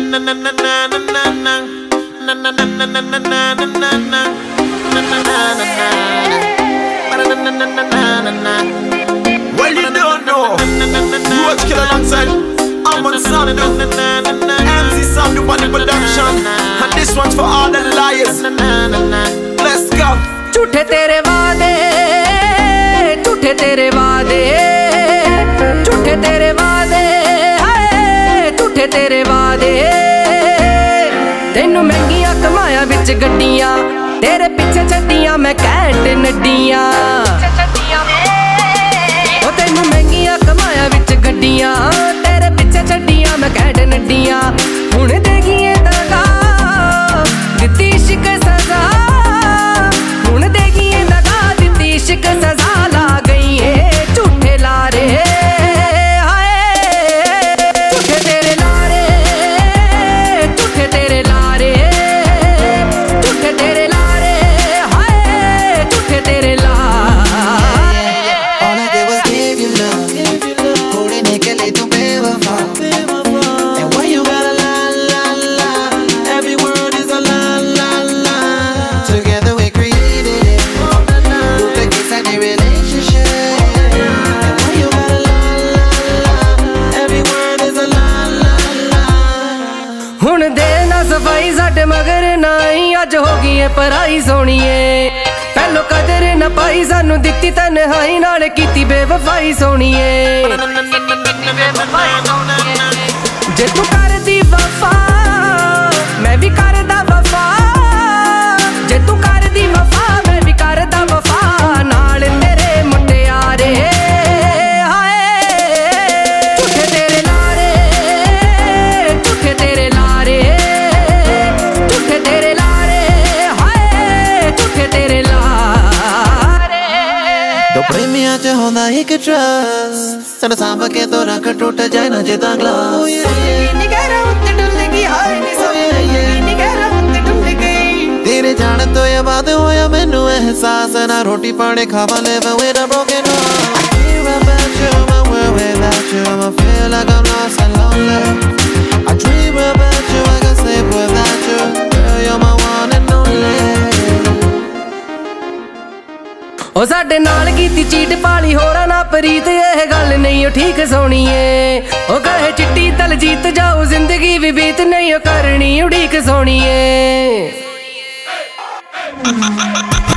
Well, you don't know. Roach Killer alongside Amon Sandu, MC Sandu on the production. And this one's for all the liars. Let's go. झूठे तेरे वादे, झूठे तेरे वादे, झूठे तेरे वादे, हाय झूठे तेरे वादे। तेनू महंगियां कमाया विच गड्डियां, तेरे पिछे छड्डियां मैं कैंट नड्डियां। ओ तेनू महंगियां कमाया विच गड्डियां, तेरे पिछे छड्डियां मैं कैंट नड्डियां। हुण देगिए दगा दित्ती इश्क सजा, हुण देगिए दगा दित्ती इश्क सजा। ला गई है झूठे लारे, हाय झूठे तेरे लारे, झूठे तेरे लारे, झूठे तेरे लारे, हाय झूठे तेरे लारे। All I did was give you love, होने के लिए तू बेवफा। And when you got a la la la, every word is a la la la. Together we created it, put the kiss at the relationship. And when you got a la la la, every word is a la la la. हुण दे ना सफाई साडे मगर नाई, अज हो गई है पराई सोणीए। पहलो कदर न पाई सानू दित्ती तन्हाई, नाल कीती बेवफाई सोणीए। जे तू करदी वफा मैं भी करदा वफा, जे तू करदी वफा मैं भी करदा वफा। नाल तेरे मुंडियारे, हाय झूठे तेरे लारे, झूठे तेरे लारे, झूठे तेरे लारे, हाय झूठे तेरे लारे। दो प्रेमियां च होंदा इक ट्रस्ट, सन सांभ के तो रख टूट जाए ना जिदा ग्लास। तेरे जाने तो ये बात होया मैनू एहसास, ना रोटी पानी खावा living with a broken heart। I dream about you, my world without you, I'ma feel like I'm lost and lonely। I dream about you, I can sleep without you, girl you're my one and only। ओ साडे नाल कीती cheat पाली होरा ना प्रीत, यह गल नहीं ओ ठीक सोणीए। ओ कहे चिट्टी तल जीत जाओ जिंदगी भी बीत, नहीं ओ करनी उड़ीक सोणीए।